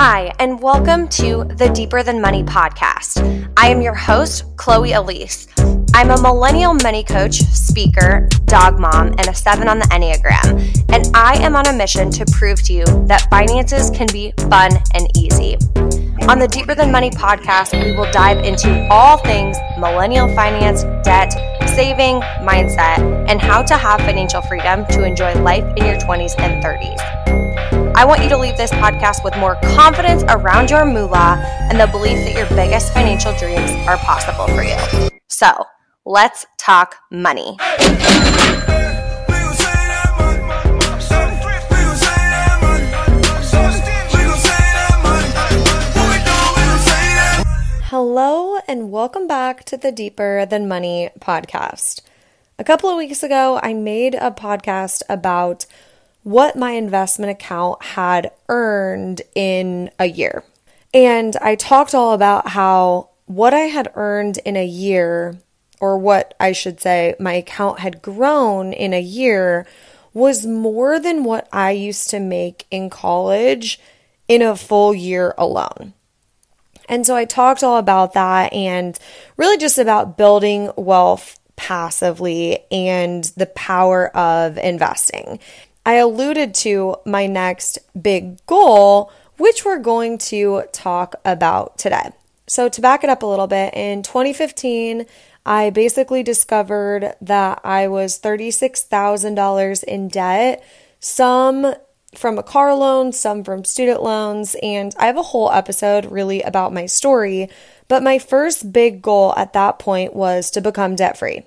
Hi, and welcome to the Deeper Than Money podcast. I am your host, Chloe Elise. I'm a millennial money coach, speaker, dog mom, and a 7 on the Enneagram, and I am on a mission to prove to you that finances can be fun and easy. On the Deeper Than Money podcast, we will dive into all things millennial finance, debt, saving, mindset, and how to have financial freedom to enjoy life in your 20s and 30s. I want you to leave this podcast with more confidence around your moolah and the belief that your biggest financial dreams are possible for you. So, let's talk money. Hello, and welcome back to the Deeper Than Money podcast. A couple of weeks ago, I made a podcast about what my investment account had earned in a year. And I talked all about how what I had earned in a year, or what I should say, my account had grown in a year, was more than what I used to make in college in a full year alone. And so I talked all about that and really just about building wealth passively and the power of investing. I alluded to my next big goal, which we're going to talk about today. So to back it up a little bit, in 2015, I basically discovered that I was $36,000 in debt, some from a car loan, some from student loans, and I have a whole episode really about my story, but my first big goal at that point was to become debt-free.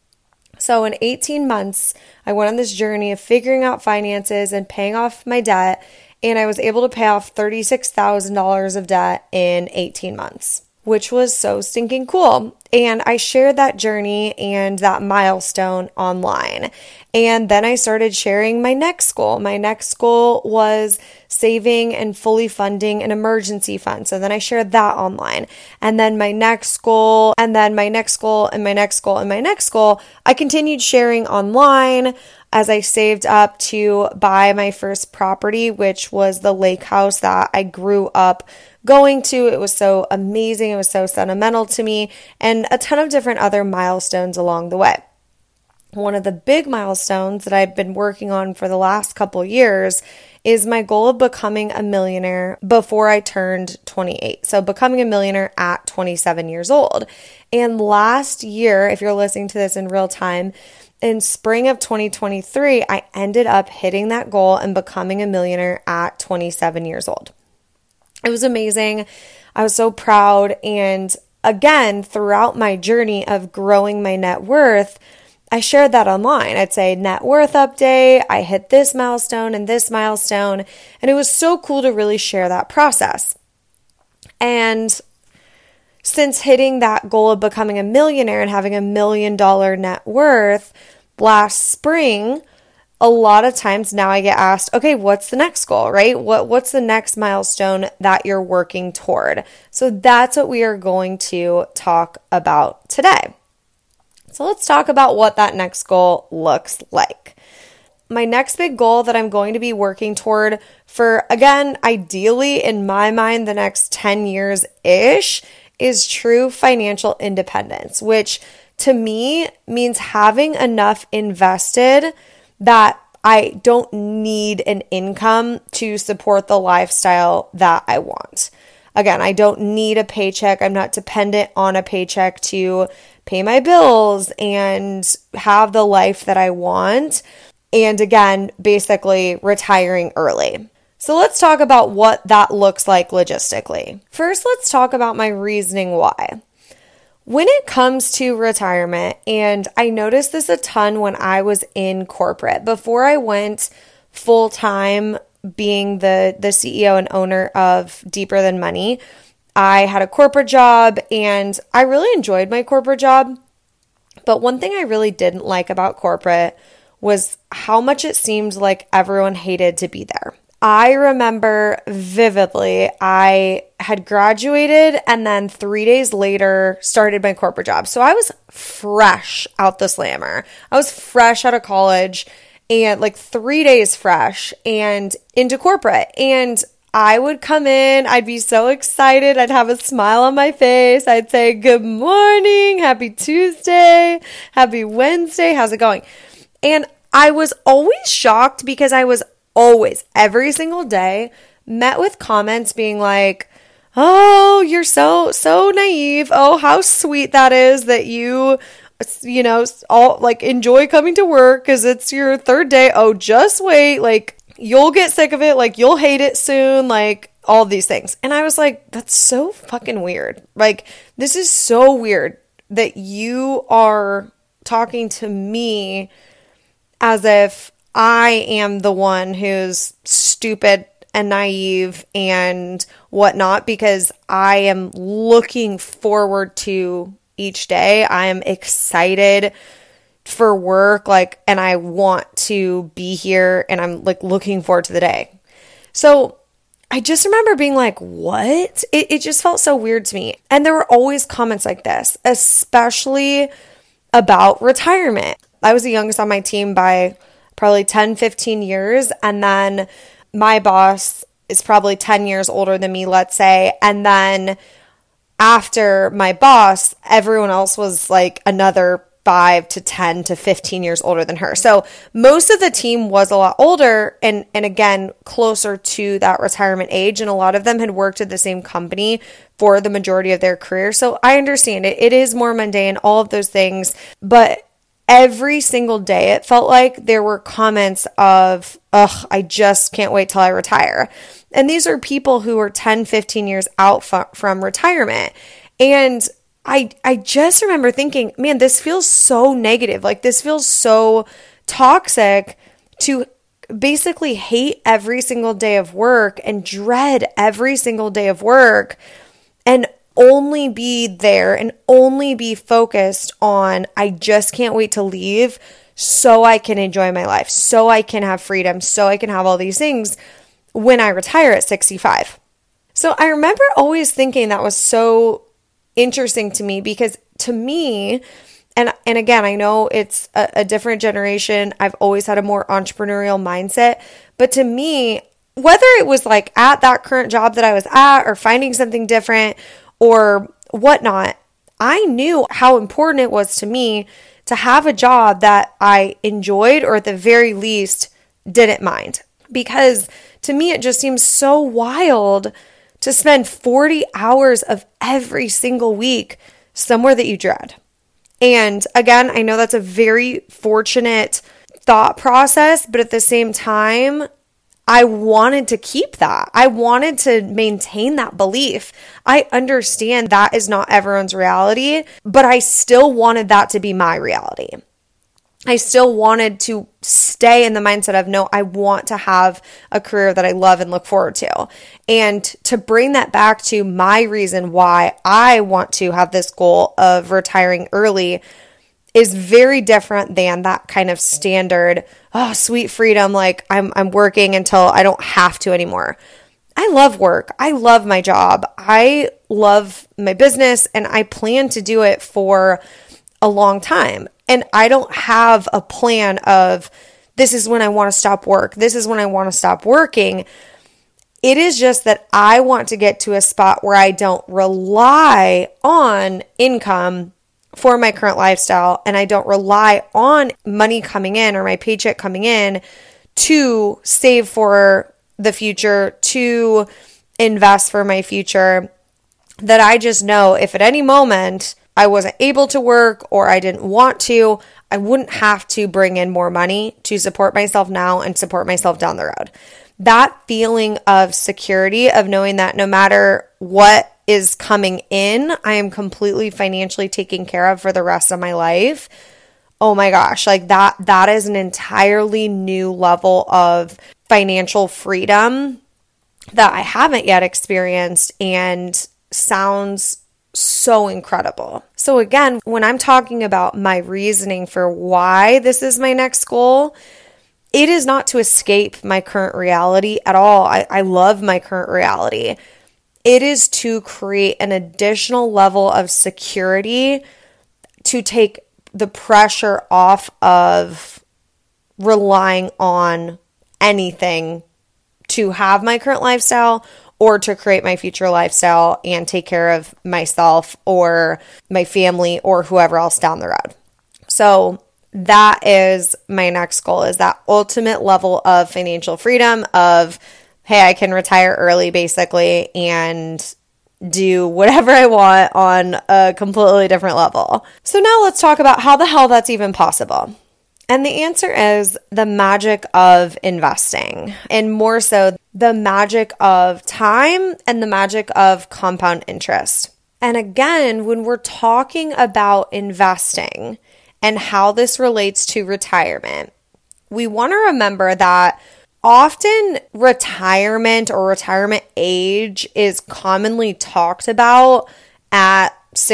So in 18 months, I went on this journey of figuring out finances and paying off my debt, and I was able to pay off $36,000 of debt in 18 months, which was so stinking cool. And I shared that journey and that milestone online. And then I started sharing my next goal. My next goal was saving and fully funding an emergency fund. So then I shared that online. And then my next goal, and then my next goal, and my next goal, and my next goal, I continued sharing online as I saved up to buy my first property, which was the lake house that I grew up going to. It was so amazing. It was so sentimental to me, and a ton of different other milestones along the way. One of the big milestones that I've been working on for the last couple years is my goal of becoming a millionaire before I turned 28. So becoming a millionaire at 27 years old. And last year, if you're listening to this in real time, in spring of 2023, I ended up hitting that goal and becoming a millionaire at 27 years old. It was amazing. I was so proud. And again, throughout my journey of growing my net worth, I shared that online. I'd say net worth update, I hit this milestone and this milestone. And it was so cool to really share that process. And since hitting that goal of becoming a millionaire and having $1 million net worth last spring, a lot of times now I get asked, okay, what's the next goal, right? What's the next milestone that you're working toward? So that's what we are going to talk about today. So let's talk about what that next goal looks like. My next big goal that I'm going to be working toward for, again, ideally in my mind, the next 10 years-ish is true financial independence, which to me means having enough invested that I don't need an income to support the lifestyle that I want. Again, I don't need a paycheck. I'm not dependent on a paycheck to pay my bills and have the life that I want. And again, basically retiring early. So let's talk about what that looks like logistically. First, let's talk about my reasoning why. When it comes to retirement, and I noticed this a ton when I was in corporate, before I went full-time being the CEO and owner of Deeper Than Money, I had a corporate job and I really enjoyed my corporate job. But one thing I really didn't like about corporate was how much it seemed like everyone hated to be there. I remember vividly, I had graduated and then 3 days later started my corporate job. So I was fresh out the slammer. I was fresh out of college and like 3 days fresh and into corporate. And I would come in, I'd be so excited, I'd have a smile on my face, I'd say, good morning, happy Tuesday, happy Wednesday, how's it going? And I was always shocked because I was always, every single day, met with comments being like, oh, you're so naive. Oh, how sweet that is that you all like enjoy coming to work because it's your third day. Oh, just wait. Like, you'll get sick of it. Like, you'll hate it soon. Like, all these things. And I was like, that's so fucking weird. Like, this is so weird that you are talking to me as if I am the one who's stupid and naive and whatnot, because I am looking forward to each day. I am excited for work, like, and I want to be here, and I'm like looking forward to the day. So I just remember being like, what? It just felt so weird to me. And there were always comments like this, especially about retirement. I was the youngest on my team by probably 10, 15 years. And then my boss is probably 10 years older than me, let's say. And then after my boss, everyone else was like another 5 to 10 to 15 years older than her. So most of the team was a lot older and again, closer to that retirement age. And a lot of them had worked at the same company for the majority of their career. So I understand it. It is more mundane, all of those things. But every single day, it felt like there were comments of, ugh, I just can't wait till I retire. And these are people who are 10, 15 years out from retirement. And I just remember thinking, man, this feels so negative. Like, this feels so toxic to basically hate every single day of work and dread every single day of work and only be there and only be focused on, I just can't wait to leave so I can enjoy my life, so I can have freedom, so I can have all these things when I retire at 65. So I remember always thinking that was so interesting to me, because to me, and again, I know it's a different generation. I've always had a more entrepreneurial mindset, but to me, whether it was like at that current job that I was at or finding something different or whatnot, I knew how important it was to me to have a job that I enjoyed, or at the very least didn't mind. Because to me, it just seems so wild to spend 40 hours of every single week somewhere that you dread. And again, I know that's a very fortunate thought process, but at the same time, I wanted to keep that. I wanted to maintain that belief. I understand that is not everyone's reality, but I still wanted that to be my reality. I still wanted to stay in the mindset of, no, I want to have a career that I love and look forward to. And to bring that back to my reason why I want to have this goal of retiring early is very different than that kind of standard, oh, sweet freedom, like I'm working until I don't have to anymore. I love work. I love my job. I love my business, and I plan to do it for a long time. And I don't have a plan of, this is when I want to stop work. This is when I want to stop working. It is just that I want to get to a spot where I don't rely on income for my current lifestyle, and I don't rely on money coming in or my paycheck coming in to save for the future, to invest for my future. That I just know if at any moment I wasn't able to work or I didn't want to, I wouldn't have to bring in more money to support myself now and support myself down the road. That feeling of security, of knowing that no matter what is coming in, I am completely financially taken care of for the rest of my life. Oh my gosh, like that is an entirely new level of financial freedom that I haven't yet experienced, and sounds so incredible. So again, when I'm talking about my reasoning for why this is my next goal, it is not to escape my current reality at all. I love my current reality. It is to create an additional level of security to take the pressure off of relying on anything to have my current lifestyle or to create my future lifestyle and take care of myself or my family or whoever else down the road. So that is my next goal, is that ultimate level of financial freedom of, hey, I can retire early basically and do whatever I want on a completely different level. So now let's talk about how the hell that's even possible. And the answer is the magic of investing, and more so the magic of time and the magic of compound interest. And again, when we're talking about investing and how this relates to retirement, we want to remember that often retirement or retirement age is commonly talked about at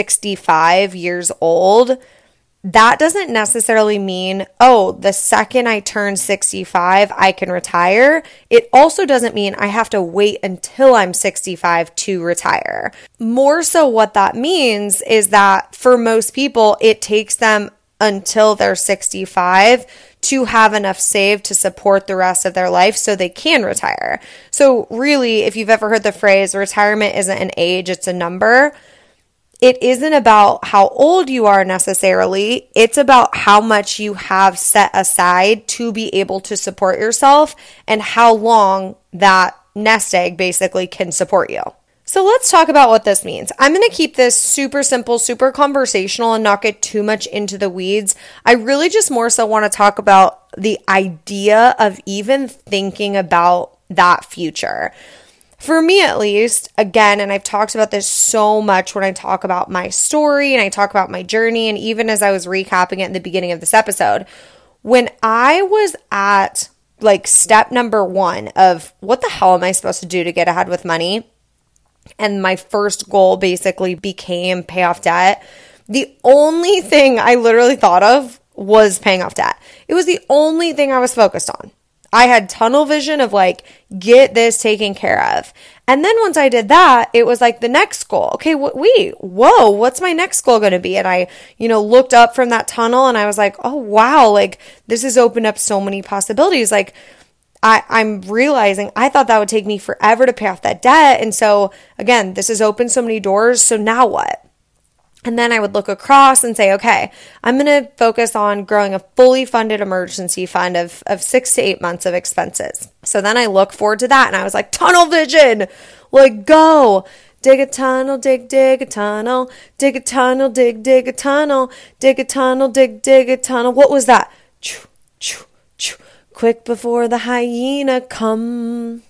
65 years old. That doesn't necessarily mean, oh, the second I turn 65, I can retire. It also doesn't mean I have to wait until I'm 65 to retire. More so what that means is that for most people, it takes them until they're 65 to have enough saved to support the rest of their life so they can retire. So really, if you've ever heard the phrase, retirement isn't an age, it's a number, it isn't about how old you are necessarily. It's about how much you have set aside to be able to support yourself and how long that nest egg basically can support you. So let's talk about what this means. I'm going to keep this super simple, super conversational and not get too much into the weeds. I really just more so want to talk about the idea of even thinking about that future. For me, at least, again, and I've talked about this so much when I talk about my story and I talk about my journey, and even as I was recapping it in the beginning of this episode, when I was at like step number 1 of what the hell am I supposed to do to get ahead with money, and my first goal basically became pay off debt, the only thing I literally thought of was paying off debt. It was the only thing I was focused on. I had tunnel vision of like, get this taken care of. And then once I did that, it was like the next goal. Okay, what's my next goal going to be? And I, looked up from that tunnel and I was like, oh, wow, like this has opened up so many possibilities. Like I'm realizing I thought that would take me forever to pay off that debt. And so again, this has opened so many doors. So now what? And then I would look across and say, okay, I'm going to focus on growing a fully funded emergency fund of 6 to 8 months of expenses. So then I look forward to that. And I was like, tunnel vision, like go. Dig a tunnel, dig a tunnel, dig a tunnel, dig a tunnel, dig a tunnel, dig a tunnel. What was that? Choo, choo, choo. Quick before the hyena come.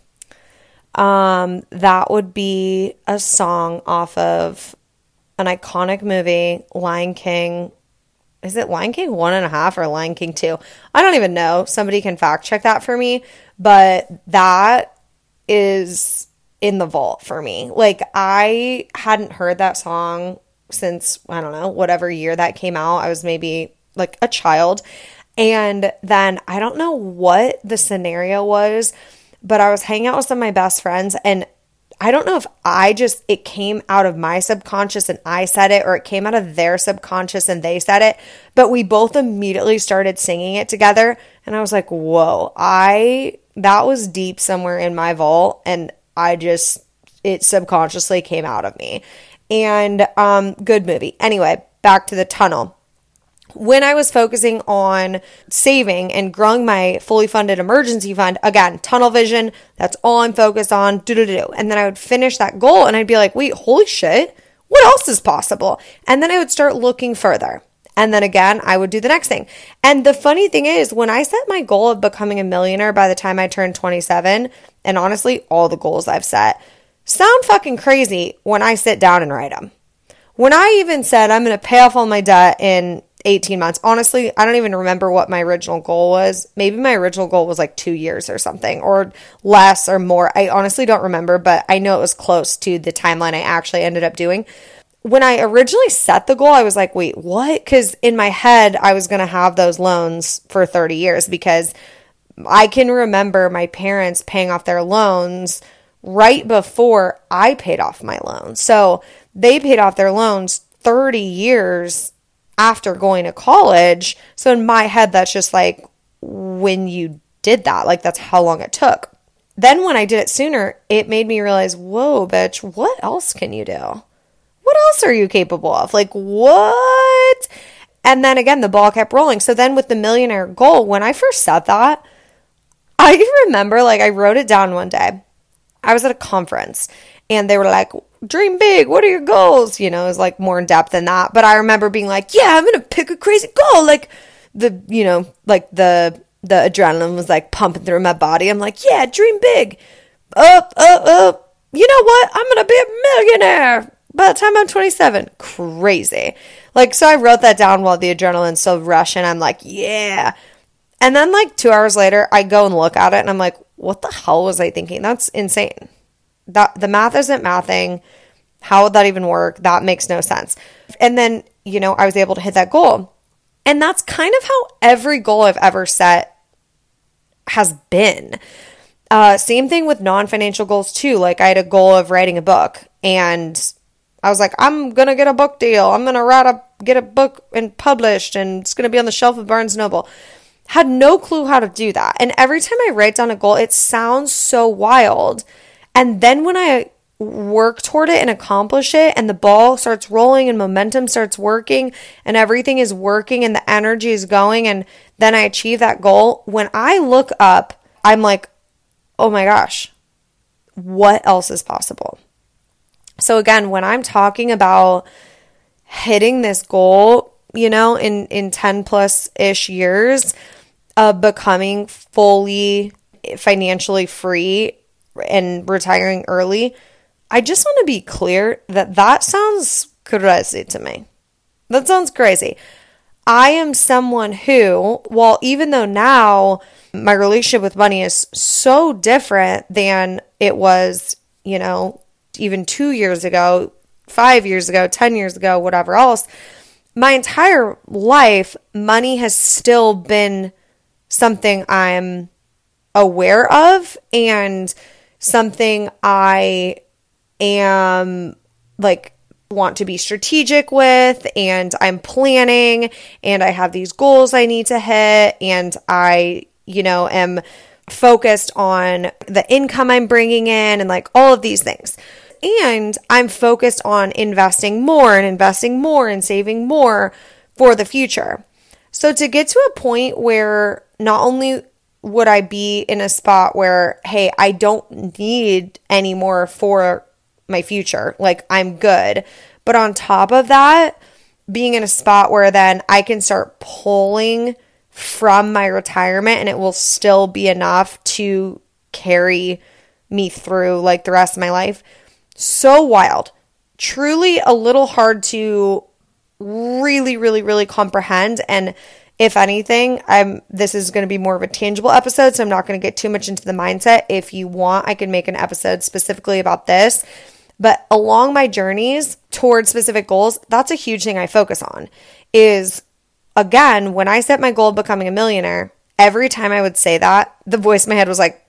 That would be a song off of an iconic movie, Lion King. Is it Lion King 1.5 or Lion King 2? I don't even know. Somebody can fact check that for me. But that is in the vault for me. Like I hadn't heard that song since, I don't know, whatever year that came out. I was maybe like a child. And then I don't know what the scenario was, but I was hanging out with some of my best friends, and I don't know if it came out of my subconscious and I said it, or it came out of their subconscious and they said it, but we both immediately started singing it together. And I was like, whoa, that was deep somewhere in my vault. And it subconsciously came out of me. And, good movie. Anyway, back to the tunnel. When I was focusing on saving and growing my fully funded emergency fund, again, tunnel vision, that's all I'm focused on, And then I would finish that goal and I'd be like, wait, holy shit, what else is possible? And then I would start looking further. And then again, I would do the next thing. And the funny thing is, when I set my goal of becoming a millionaire by the time I turned 27, and honestly, all the goals I've set sound fucking crazy when I sit down and write them. When I even said I'm going to pay off all my debt in 18 months. Honestly, I don't even remember what my original goal was. Maybe my original goal was like 2 years or something, or less or more. I honestly don't remember, but I know it was close to the timeline I actually ended up doing. When I originally set the goal, I was like, wait, what? Because in my head, I was going to have those loans for 30 years because I can remember my parents paying off their loans right before I paid off my loans. So they paid off their loans 30 years after going to college. So in my head, that's just like when you did that, like that's how long it took. then when I did it sooner, it made me realize, whoa, bitch, what else can you do? What else are you capable of? Like, what? And then again, the ball kept rolling. So then with the millionaire goal, when I first said that, I remember like I wrote it down one day. I was at a conference and they were like, dream big. What are your goals? You know, it was like more in depth than that. But I remember being like, yeah, I'm going to pick a crazy goal. Like the adrenaline was like pumping through my body. I'm like, yeah, dream big. Up. You know what? I'm going to be a millionaire by the time I'm 27. Crazy. Like, so I wrote that down while the adrenaline's still rushing. I'm like, yeah. And then like 2 hours later, I go and look at it and I'm like, what the hell was I thinking? That's insane. That the math isn't mathing. How would that even work? That makes no sense. And then, you know, I was able to hit that goal. And that's kind of how every goal I've ever set has been. Same thing with non-financial goals too. Like I had a goal of writing a book and I was like, I'm going to get a book deal. I'm going to get a book and published and it's going to be on the shelf of Barnes & Noble. Had no clue how to do that. And every time I write down a goal, it sounds so wild. And then when I work toward it and accomplish it and the ball starts rolling and momentum starts working and everything is working and the energy is going and then I achieve that goal, when I look up, I'm like, oh my gosh, what else is possible? So again, when I'm talking about hitting this goal, you know, in 10 plus ish years of becoming fully financially free and retiring early, I just want to be clear that sounds crazy to me. That sounds crazy. I am someone who, well, even though now my relationship with money is so different than it was, you know, even 2 years ago, 5 years ago, 10 years ago, whatever else, my entire life, money has still been something I'm aware of and something I am like want to be strategic with, and I'm planning and I have these goals I need to hit, and I, you know, am focused on the income I'm bringing in and like all of these things. And I'm focused on investing more and saving more for the future. So to get to a point where not only would I be in a spot where, hey, I don't need any more for my future, like I'm good. But on top of that, being in a spot where then I can start pulling from my retirement and it will still be enough to carry me through like the rest of my life. So wild. Truly a little hard to really comprehend. And if anything, this is going to be more of a tangible episode, so I'm not going to get too much into the mindset. If you want, I can make an episode specifically about this. But along my journeys towards specific goals, that's a huge thing I focus on. Is, again, when I set my goal of becoming a millionaire, every time I would say that, the voice in my head was like,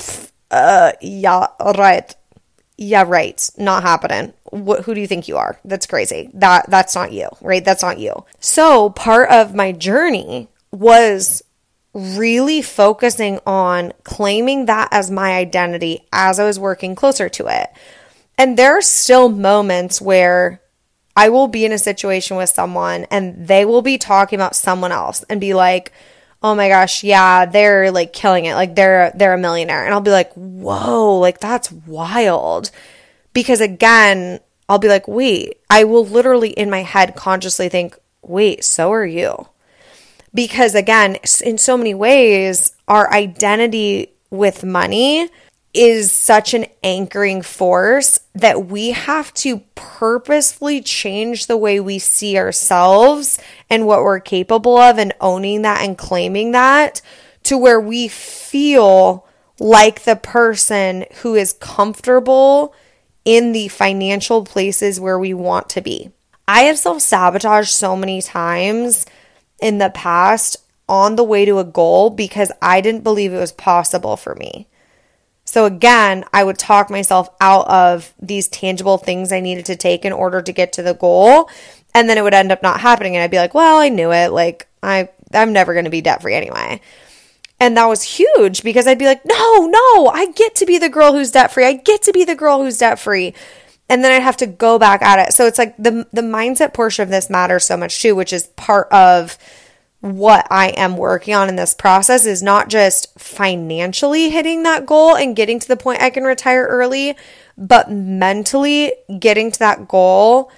yeah, right. Yeah, right. Not happening. Who do you think you are? That's crazy. That's not you, right? That's not you. So part of my journey was really focusing on claiming that as my identity as I was working closer to it. And there are still moments where I will be in a situation with someone and they will be talking about someone else and be like, oh my gosh, yeah, they're like killing it. Like they're a millionaire. And I'll be like, whoa, like that's wild. Because again, I'll be like, wait, I will literally in my head consciously think, wait, so are you. Because again, in so many ways, our identity with money is such an anchoring force that we have to purposefully change the way we see ourselves and what we're capable of, and owning that and claiming that to where we feel like the person who is comfortable in the financial places where we want to be. I have self-sabotaged so many times in the past on the way to a goal because I didn't believe it was possible for me. So again, I would talk myself out of these tangible things I needed to take in order to get to the goal. And then it would end up not happening. And I'd be like, well, I knew it. Like I'm never going to be debt free anyway. And that was huge because I'd be like, no, I get to be the girl who's debt free. I get to be the girl who's debt free. And then I'd have to go back at it. So it's like the mindset portion of this matters so much too, which is part of what I am working on in this process, is not just financially hitting that goal and getting to the point I can retire early, but mentally getting to that goal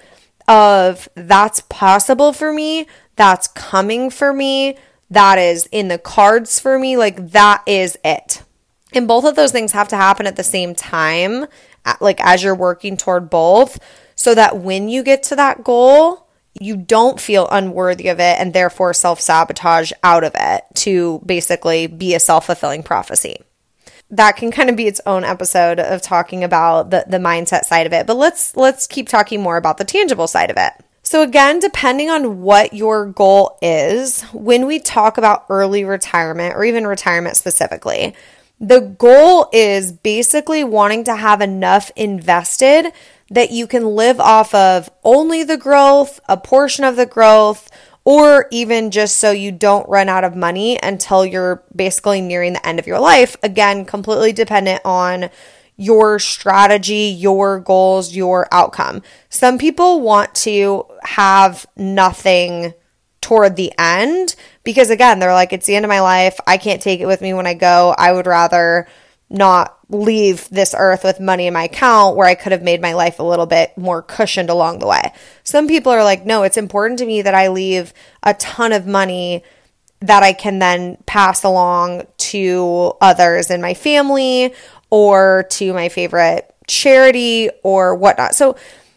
of that's possible for me, that's coming for me, that is in the cards for me, like that is it. And both of those things have to happen at the same time, like as you're working toward both, so that when you get to that goal, you don't feel unworthy of it and therefore self-sabotage out of it to basically be a self-fulfilling prophecy. That can kind of be its own episode of talking about the mindset side of it. But let's keep talking more about the tangible side of it. So again, depending on what your goal is, when we talk about early retirement or even retirement specifically, the goal is basically wanting to have enough invested that you can live off of only the growth, a portion of the growth, or even just so you don't run out of money until you're basically nearing the end of your life. Again, completely dependent on your strategy, your goals, your outcome. Some people want to have nothing toward the end because, again, they're like, it's the end of my life. I can't take it with me when I go. I would rather not leave this earth with money in my account where I could have made my life a little bit more cushioned along the way. Some people are like, no, it's important to me that I leave a ton of money that I can then pass along to others in my family or to my favorite charity or whatnot. So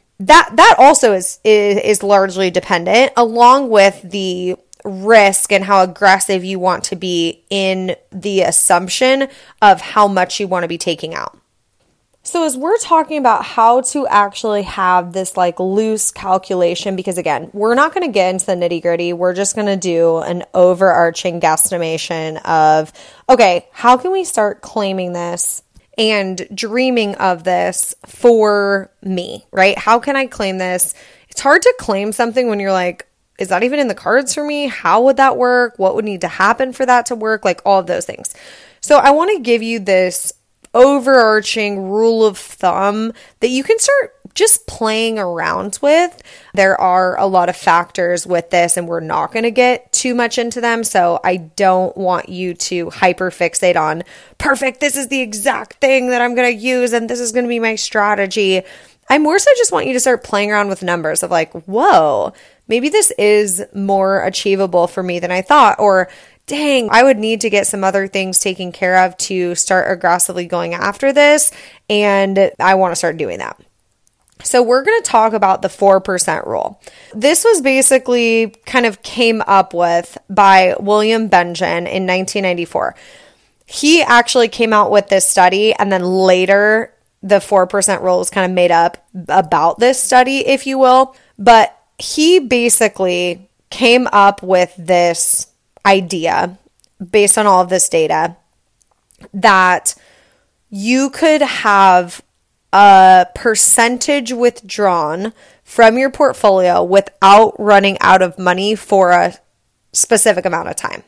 that also is largely dependent, along with the risk and how aggressive you want to be in the assumption of how much you want to be taking out. So as we're talking about how to actually have this like loose calculation, because again, we're not going to get into the nitty gritty. We're just going to do an overarching guesstimation of, okay, how can we start claiming this and dreaming of this for me, right? How can I claim this? It's hard to claim something when you're like, is that even in the cards for me? How would that work? What would need to happen for that to work? Like all of those things. So I want to give you this overarching rule of thumb that you can start just playing around with. There are a lot of factors with this and we're not going to get too much into them. So I don't want you to hyper fixate on perfect. This is the exact thing that I'm going to use and this is going to be my strategy. I more so just want you to start playing around with numbers of like, whoa, maybe this is more achievable for me than I thought, or dang, I would need to get some other things taken care of to start aggressively going after this, and I want to start doing that. So we're going to talk about the 4% rule. This was basically kind of came up with by William Bengen in 1994. He actually came out with this study, and then later the 4% rule was kind of made up about this study, if you will. But he basically came up with this idea based on all of this data that you could have a percentage withdrawn from your portfolio without running out of money for a specific amount of time.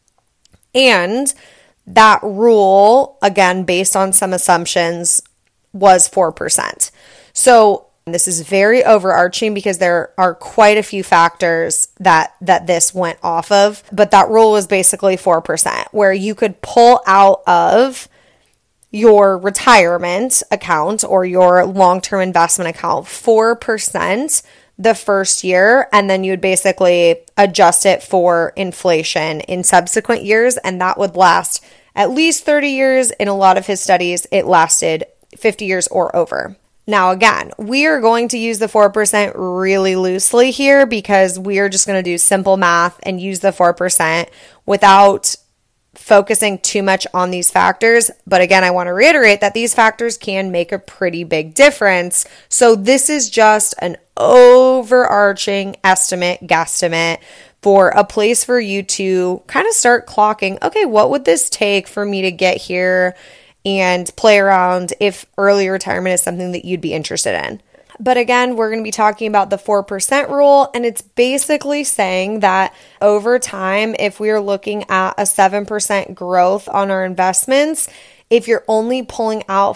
And that rule, again, based on some assumptions, was 4%. So this is very overarching because there are quite a few factors that this went off of, but that rule was basically 4%, where you could pull out of your retirement account or your long-term investment account 4% the first year, and then you would basically adjust it for inflation in subsequent years, and that would last at least 30 years. In a lot of his studies, it lasted 50 years or over. Now, again, we are going to use the 4% really loosely here because we are just going to do simple math and use the 4% without focusing too much on these factors. But again, I want to reiterate that these factors can make a pretty big difference. So this is just an overarching estimate, guesstimate for a place for you to kind of start clocking, okay, what would this take for me to get here and play around if early retirement is something that you'd be interested in. But again, we're going to be talking about the 4% rule, and it's basically saying that over time, if we are looking at a 7% growth on our investments, if you're only pulling out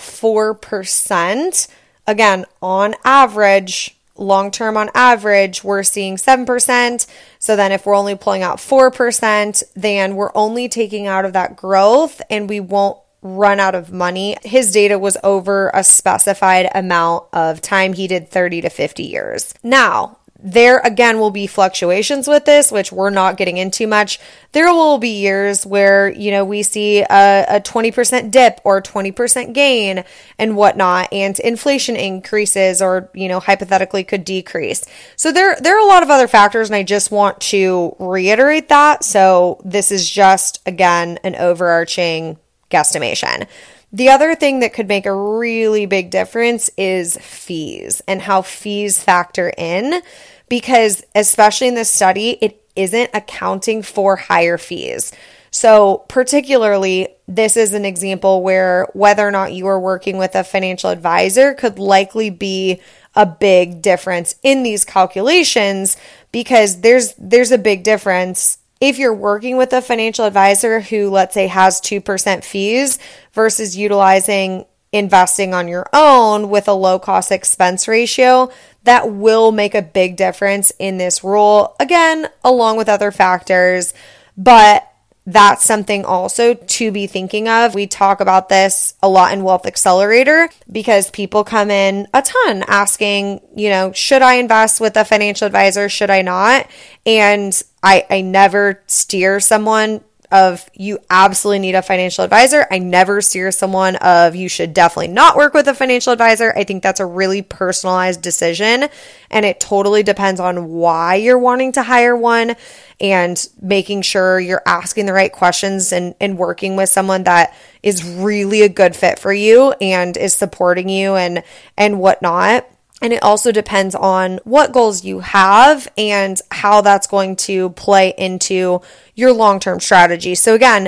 4%, again, on average, long-term on average, we're seeing 7%. So then if we're only pulling out 4%, then we're only taking out of that growth and we won't run out of money. His data was over a specified amount of time. He did 30 to 50 years. Now, there again will be fluctuations with this, which we're not getting into much. There will be years where, we see a 20% dip or 20% gain and whatnot, and inflation increases or, hypothetically could decrease. So there are a lot of other factors, and I just want to reiterate that. So this is just, again, an overarching guesstimation. The other thing that could make a really big difference is fees and how fees factor in, because especially in this study, it isn't accounting for higher fees. So particularly, this is an example where whether or not you are working with a financial advisor could likely be a big difference in these calculations, because there's a big difference if you're working with a financial advisor who, let's say, has 2% fees versus utilizing investing on your own with a low cost expense ratio. That will make a big difference in this rule, again, along with other factors, but that's something also to be thinking of. We talk about this a lot in Wealth Accelerator because people come in a ton asking, should I invest with a financial advisor? Should I not? And I never steer someone of you absolutely need a financial advisor. I never steer someone of you should definitely not work with a financial advisor. I think that's a really personalized decision, and it totally depends on why you're wanting to hire one and making sure you're asking the right questions and working with someone that is really a good fit for you and is supporting you and whatnot. And it also depends on what goals you have and how that's going to play into your long-term strategy. So again,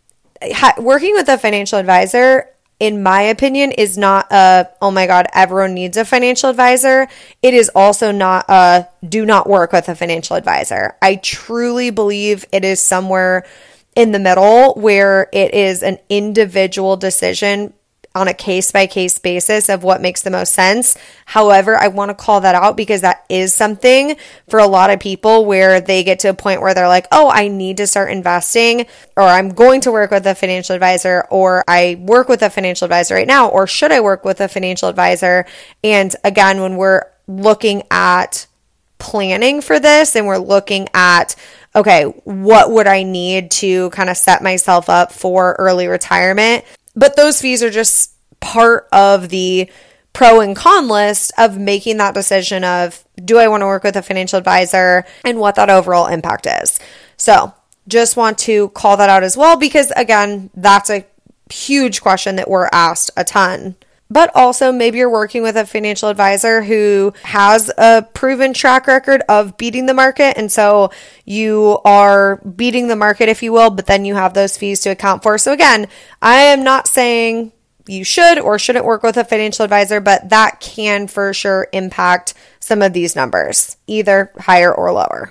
working with a financial advisor, in my opinion, is not oh my God, everyone needs a financial advisor. It is also not do not work with a financial advisor. I truly believe it is somewhere in the middle where it is an individual decision on a case-by-case basis of what makes the most sense. However, I want to call that out because that is something for a lot of people where they get to a point where they're like, oh, I need to start investing, or I'm going to work with a financial advisor, or I work with a financial advisor right now, or should I work with a financial advisor? And again, when we're looking at planning for this and we're looking at, okay, what would I need to kind of set myself up for early retirement? But those fees are just part of the pro and con list of making that decision of, do I want to work with a financial advisor and what that overall impact is. So just want to call that out as well, because again, that's a huge question that we're asked a ton. But also maybe you're working with a financial advisor who has a proven track record of beating the market. And so you are beating the market, if you will, but then you have those fees to account for. So again, I am not saying you should or shouldn't work with a financial advisor, but that can for sure impact some of these numbers, either higher or lower.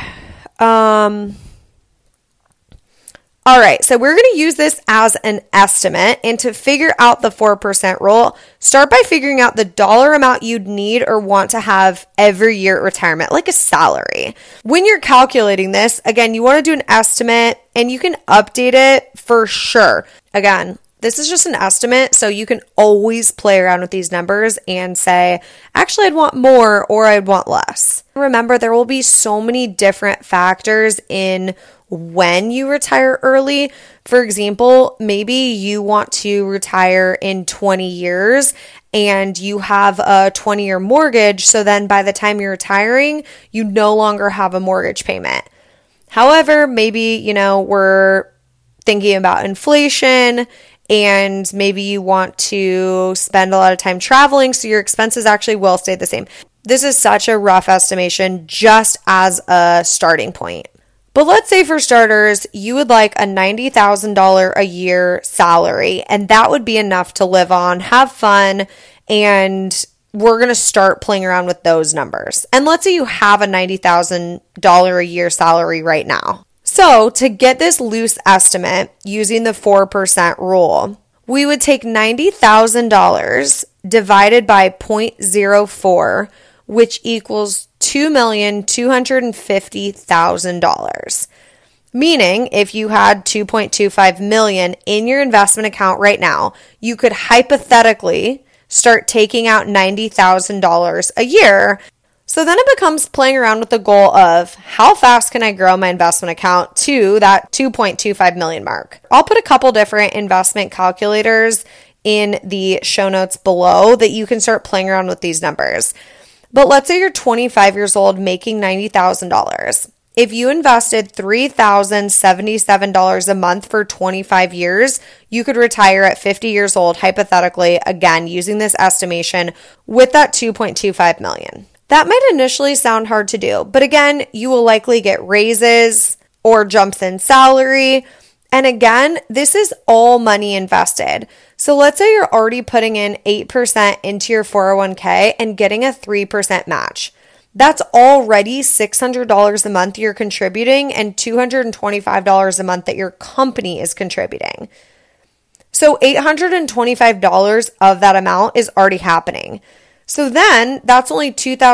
Okay. All right, so we're going to use this as an estimate, and to figure out the 4% rule, start by figuring out the dollar amount you'd need or want to have every year at retirement, like a salary. When you're calculating this, again, you want to do an estimate, and you can update it for sure. Again, this is just an estimate, so you can always play around with these numbers and say, actually, I'd want more or I'd want less. Remember, there will be so many different factors in when you retire early. For example, maybe you want to retire in 20 years and you have a 20-year mortgage. So then by the time you're retiring, you no longer have a mortgage payment. However, maybe, we're thinking about inflation and maybe you want to spend a lot of time traveling, so your expenses actually will stay the same. This is such a rough estimation just as a starting point. But let's say for starters, you would like a $90,000 a year salary, and that would be enough to live on, have fun, and we're going to start playing around with those numbers. And let's say you have a $90,000 a year salary right now. So to get this loose estimate using the 4% rule, we would take $90,000 divided by 0.04, which equals $2,250,000. Meaning, if you had $2.25 million in your investment account right now, you could hypothetically start taking out $90,000 a year. So then it becomes playing around with the goal of how fast can I grow my investment account to that 2.25 million mark. I'll put a couple different investment calculators in the show notes below that you can start playing around with these numbers. But let's say you're 25 years old making $90,000. If you invested $3,077 a month for 25 years, you could retire at 50 years old, hypothetically, again, using this estimation with that 2.25 million. That might initially sound hard to do, but again, you will likely get raises or jumps in salary. And again, this is all money invested. So let's say you're already putting in 8% into your 401k and getting a 3% match. That's already $600 a month you're contributing and $225 a month that your company is contributing. So $825 of that amount is already happening. So then that's only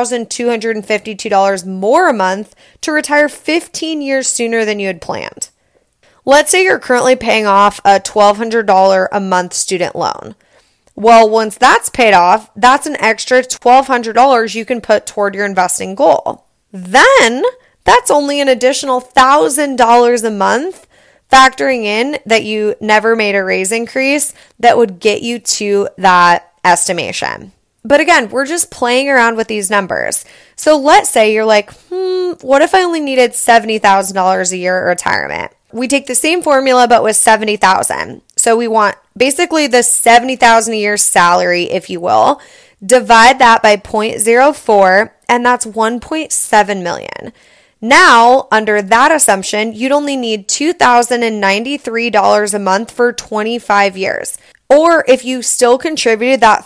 $2,252 more a month to retire 15 years sooner than you had planned. Let's say you're currently paying off a $1,200 a month student loan. Well, once that's paid off, that's an extra $1,200 you can put toward your investing goal. Then that's only an additional $1,000 a month, factoring in that you never made a raise increase, that would get you to that estimation. But again, we're just playing around with these numbers. So let's say you're like, what if I only needed $70,000 a year retirement? We take the same formula, but with $70,000. So we want basically the $70,000 a year salary, if you will. Divide that by 0.04, and that's $1.7 million. Now, under that assumption, you'd only need $2,093 a month for 25 years. Or if you still contributed that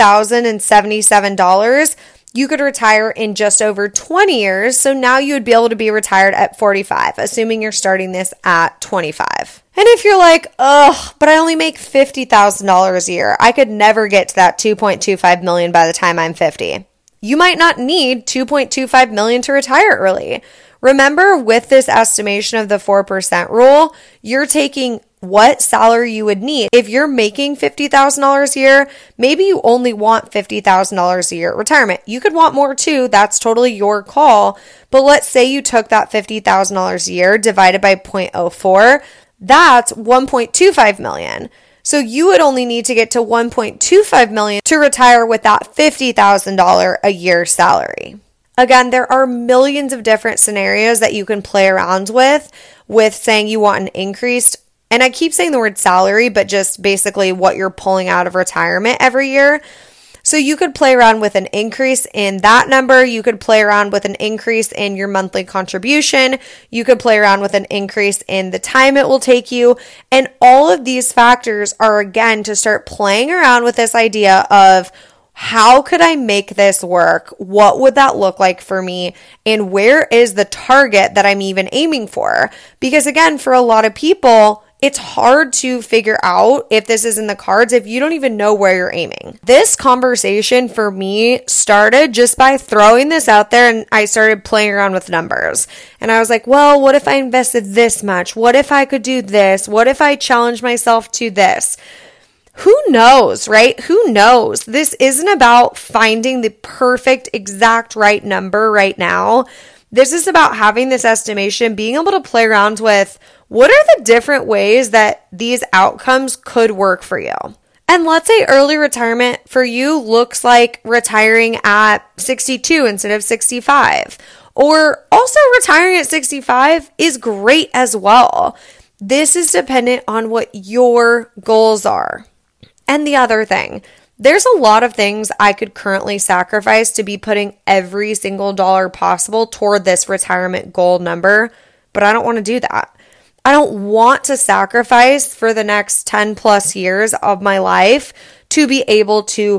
$3,077, you could retire in just over 20 years. So now you would be able to be retired at 45, assuming you're starting this at 25. And if you're like, but I only make $50,000 a year, I could never get to that $2.25 million by the time I'm 50. You might not need $2.25 million to retire early. Remember, with this estimation of the 4% rule, you're taking what salary you would need. If you're making $50,000 a year, maybe you only want $50,000 a year retirement. You could want more too. That's totally your call. But let's say you took that $50,000 a year divided by 0.04. That's $1.25 million. So you would only need to get to $1.25 million to retire with that $50,000 a year salary. Again, there are millions of different scenarios that you can play around with saying you want an increased, and I keep saying the word salary, but just basically what you're pulling out of retirement every year. So you could play around with an increase in that number. You could play around with an increase in your monthly contribution. You could play around with an increase in the time it will take you. And all of these factors are, again, to start playing around with this idea of, how could I make this work? What would that look like for me? And where is the target that I'm even aiming for? Because again, for a lot of people, it's hard to figure out if this is in the cards if you don't even know where you're aiming. This conversation for me started just by throwing this out there, and I started playing around with numbers. And I was like, well, what if I invested this much? What if I could do this? What if I challenge myself to this? Who knows, right? Who knows? This isn't about finding the perfect, exact right number right now. This is about having this estimation, being able to play around with what are the different ways that these outcomes could work for you. And let's say early retirement for you looks like retiring at 62 instead of 65. Or also retiring at 65 is great as well. This is dependent on what your goals are. And the other thing, there's a lot of things I could currently sacrifice to be putting every single dollar possible toward this retirement goal number, but I don't want to do that. I don't want to sacrifice for the next 10 plus years of my life to be able to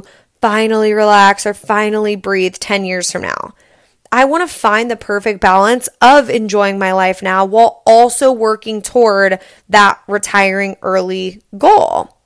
finally relax or finally breathe 10 years from now. I want to find the perfect balance of enjoying my life now while also working toward that retiring early goal.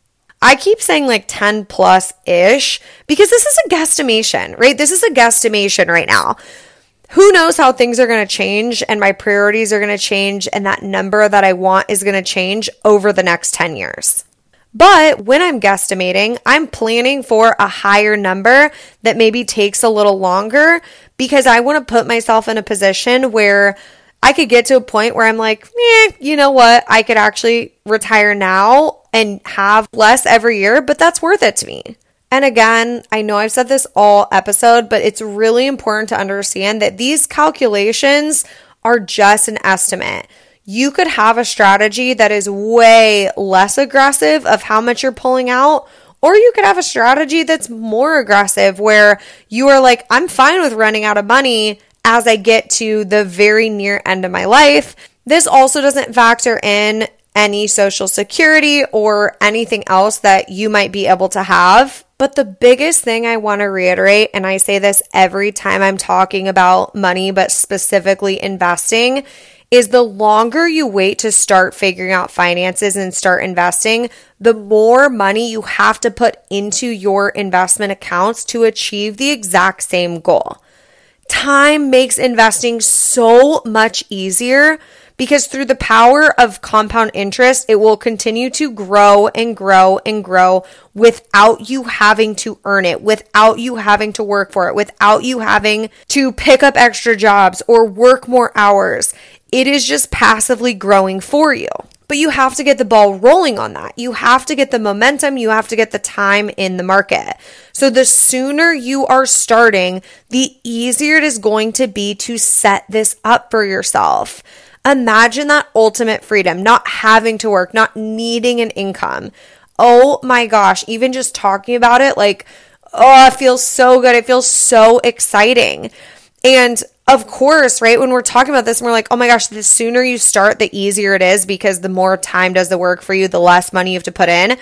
I keep saying like 10 plus ish because this is a guesstimation, right? This is a guesstimation right now. Who knows how things are going to change and my priorities are going to change and that number that I want is going to change over the next 10 years. But when I'm guesstimating, I'm planning for a higher number that maybe takes a little longer because I want to put myself in a position where I could get to a point where I'm like, you know what? I could actually retire now and have less every year, but that's worth it to me. And again, I know I've said this all episode, but it's really important to understand that these calculations are just an estimate. You could have a strategy that is way less aggressive of how much you're pulling out, or you could have a strategy that's more aggressive where you are like, I'm fine with running out of money as I get to the very near end of my life. This also doesn't factor in any Social Security or anything else that you might be able to have. But the biggest thing I want to reiterate, and I say this every time I'm talking about money, but specifically investing, is the longer you wait to start figuring out finances and start investing, the more money you have to put into your investment accounts to achieve the exact same goal. Time makes investing so much easier because through the power of compound interest, it will continue to grow and grow and grow without you having to earn it, without you having to work for it, without you having to pick up extra jobs or work more hours. It is just passively growing for you. But you have to get the ball rolling on that. You have to get the momentum. You have to get the time in the market. So the sooner you are starting, the easier it is going to be to set this up for yourself. Imagine that ultimate freedom, not having to work, not needing an income. Oh my gosh, even just talking about it, like, oh, it feels so good. It feels so exciting. And of course, right, when we're talking about this, and we're like, oh my gosh, the sooner you start, the easier it is because the more time does the work for you, the less money you have to put in,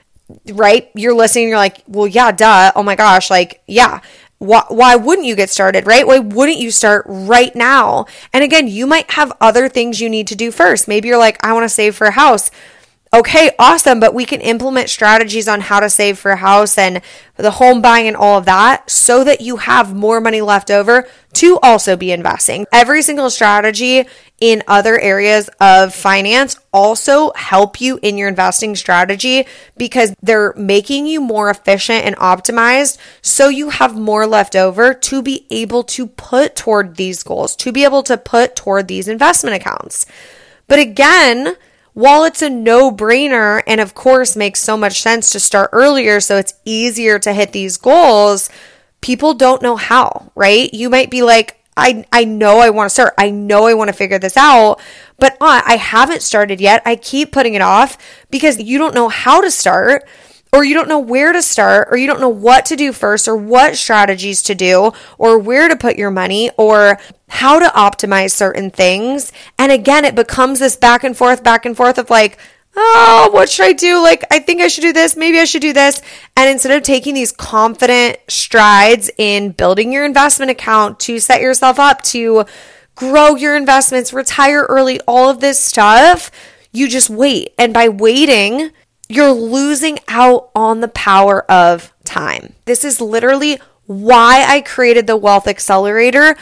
right? You're listening, you're like, well, yeah, duh. Oh my gosh, like, yeah. Why wouldn't you get started, right? Why wouldn't you start right now? And again, you might have other things you need to do first. Maybe you're like, I want to save for a house. Okay, awesome. But we can implement strategies on how to save for a house and the home buying and all of that so that you have more money left over to also be investing. Every single strategy in other areas of finance also help you in your investing strategy because they're making you more efficient and optimized so you have more left over to be able to put toward these goals, to be able to put toward these investment accounts. But again, while it's a no-brainer and of course makes so much sense to start earlier so it's easier to hit these goals, people don't know how, right? You might be like, I know I want to start. I know I want to figure this out, but I haven't started yet. I keep putting it off because you don't know how to start, or you don't know where to start, or you don't know what to do first, or what strategies to do, or where to put your money, or how to optimize certain things. And again, it becomes this back and forth of like, oh, what should I do? Like, I think I should do this. Maybe I should do this. And instead of taking these confident strides in building your investment account to set yourself up to grow your investments, retire early, all of this stuff, you just wait. And by waiting, you're losing out on the power of time. This is literally why I created the Wealth Accelerator,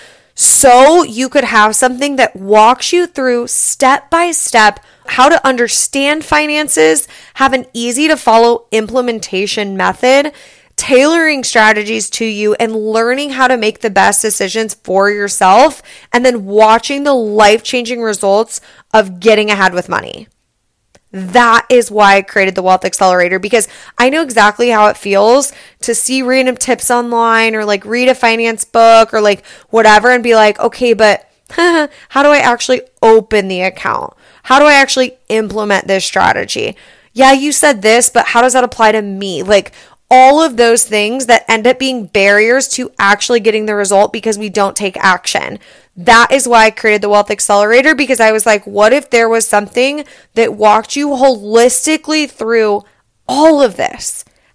so you could have something that walks you through step by step how to understand finances, have an easy to follow implementation method, tailoring strategies to you and learning how to make the best decisions for yourself, and then watching the life-changing results of getting ahead with money. That is why I created the Wealth Accelerator, because I know exactly how it feels to see random tips online or like read a finance book or like whatever and be like, okay, but how do I actually open the account? How do I actually implement this strategy? Yeah, you said this, but how does that apply to me? Like all of those things that end up being barriers to actually getting the result because we don't take action. That is why I created the Wealth Accelerator, because I was like, what if there was something that walked you holistically through all of this?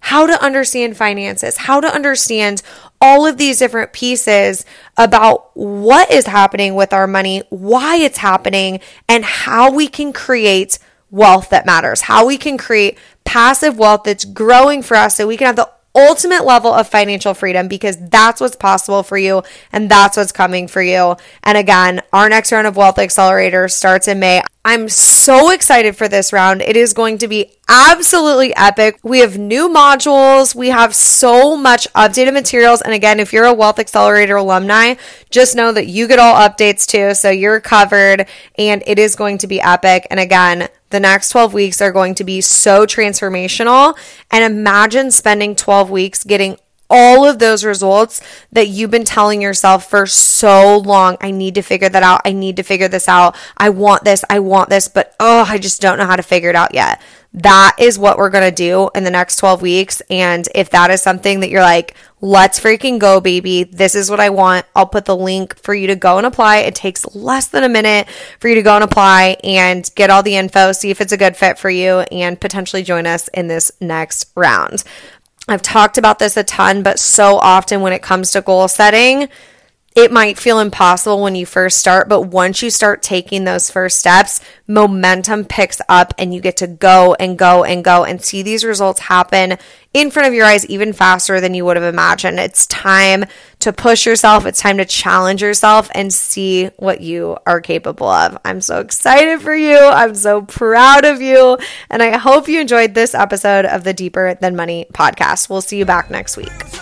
how to understand finances, how to understand all of these different pieces about what is happening with our money, why it's happening, and how we can create wealth that matters, how we can create passive wealth that's growing for us so we can have the ultimate level of financial freedom, because that's what's possible for you and that's what's coming for you. And again, our next round of Wealth Accelerator starts in May. I'm so excited for this round. It is going to be absolutely epic. We have new modules. We have so much updated materials. And again, if you're a Wealth Accelerator alumni, just know that you get all updates too. So you're covered and it is going to be epic. And again, the next 12 weeks are going to be so transformational. And imagine spending 12 weeks getting all of those results that you've been telling yourself for so long. I need to figure that out. I need to figure this out. I want this, but I just don't know how to figure it out yet. That is what we're going to do in the next 12 weeks. And if that is something that you're like, let's freaking go, baby, this is what I want, I'll put the link for you to go and apply. It takes less than a minute for you to go and apply and get all the info, see if it's a good fit for you, and potentially join us in this next round. I've talked about this a ton, but so often when it comes to goal setting, it might feel impossible when you first start, but once you start taking those first steps, momentum picks up and you get to go and go and go and see these results happen in front of your eyes even faster than you would have imagined. It's time to push yourself. It's time to challenge yourself and see what you are capable of. I'm so excited for you. I'm so proud of you. And I hope you enjoyed this episode of the Deeper Than Money podcast. We'll see you back next week.